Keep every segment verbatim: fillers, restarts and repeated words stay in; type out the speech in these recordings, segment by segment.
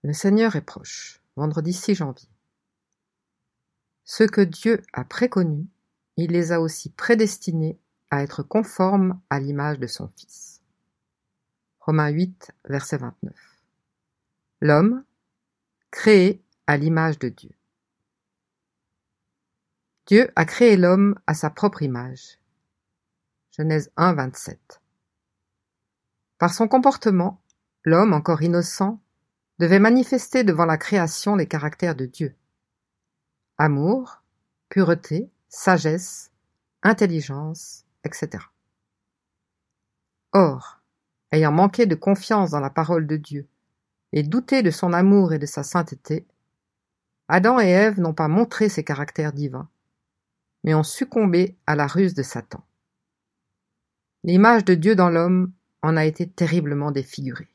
Le Seigneur est proche. Vendredi six janvier. Ceux que Dieu a préconnus, il les a aussi prédestinés à être conformes à l'image de son Fils. Romains huit, verset vingt-neuf. L'homme, créé à l'image de Dieu. Dieu a créé l'homme à sa propre image. Genèse un, vingt-sept. Par son comportement, l'homme, encore innocent, devait manifester devant la création les caractères de Dieu. Amour, pureté, sagesse, intelligence, et cetera. Or, ayant manqué de confiance dans la parole de Dieu et douté de son amour et de sa sainteté, Adam et Ève n'ont pas montré ces caractères divins, mais ont succombé à la ruse de Satan. L'image de Dieu dans l'homme en a été terriblement défigurée.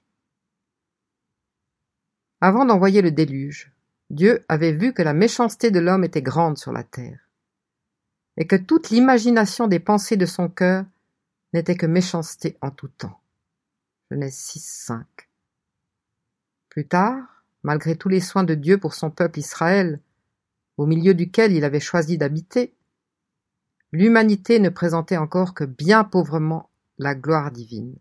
Avant d'envoyer le déluge, Dieu avait vu que la méchanceté de l'homme était grande sur la terre, et que toute l'imagination des pensées de son cœur n'était que méchanceté en tout temps. Genèse six, cinq. Plus tard, malgré tous les soins de Dieu pour son peuple Israël, au milieu duquel il avait choisi d'habiter, l'humanité ne présentait encore que bien pauvrement la gloire divine.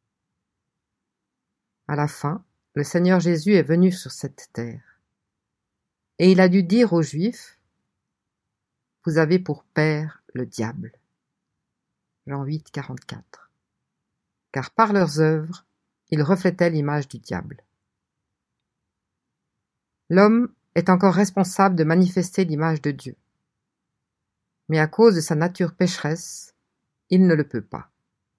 À la fin, le Seigneur Jésus est venu sur cette terre, et il a dû dire aux Juifs: « Vous avez pour père le diable. » Jean huit, quarante-quatre. Car par leurs œuvres, ils reflétaient l'image du diable. L'homme est encore responsable de manifester l'image de Dieu. Mais à cause de sa nature pécheresse, il ne le peut pas.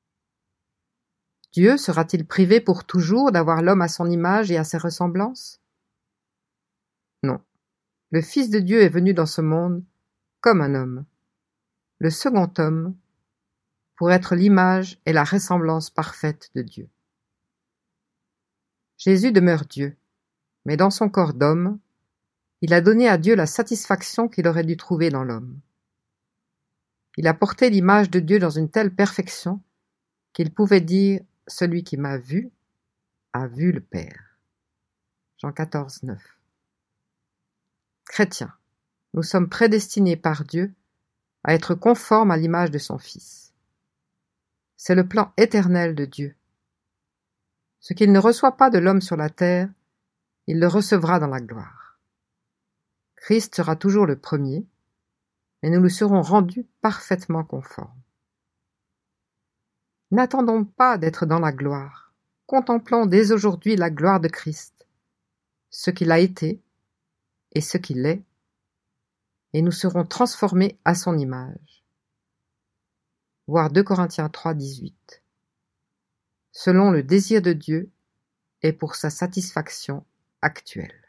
Dieu sera-t-il privé pour toujours d'avoir l'homme à son image et à ses ressemblances? Non. Le Fils de Dieu est venu dans ce monde comme un homme, le second homme, pour être l'image et la ressemblance parfaite de Dieu. Jésus demeure Dieu, mais dans son corps d'homme, il a donné à Dieu la satisfaction qu'il aurait dû trouver dans l'homme. Il a porté l'image de Dieu dans une telle perfection qu'il pouvait dire « Celui qui m'a vu a vu le Père ». Jean quatorze, neuf. Chrétiens, nous sommes prédestinés par Dieu à être conformes à l'image de son Fils. C'est le plan éternel de Dieu. Ce qu'il ne reçoit pas de l'homme sur la terre, il le recevra dans la gloire. Christ sera toujours le premier, mais nous lui serons rendus parfaitement conformes. N'attendons pas d'être dans la gloire. Contemplons dès aujourd'hui la gloire de Christ, ce qu'il a été et ce qu'il est, et nous serons transformés à son image. Voir deux Corinthiens trois, dix-huit. Selon le désir de Dieu et pour sa satisfaction actuelle.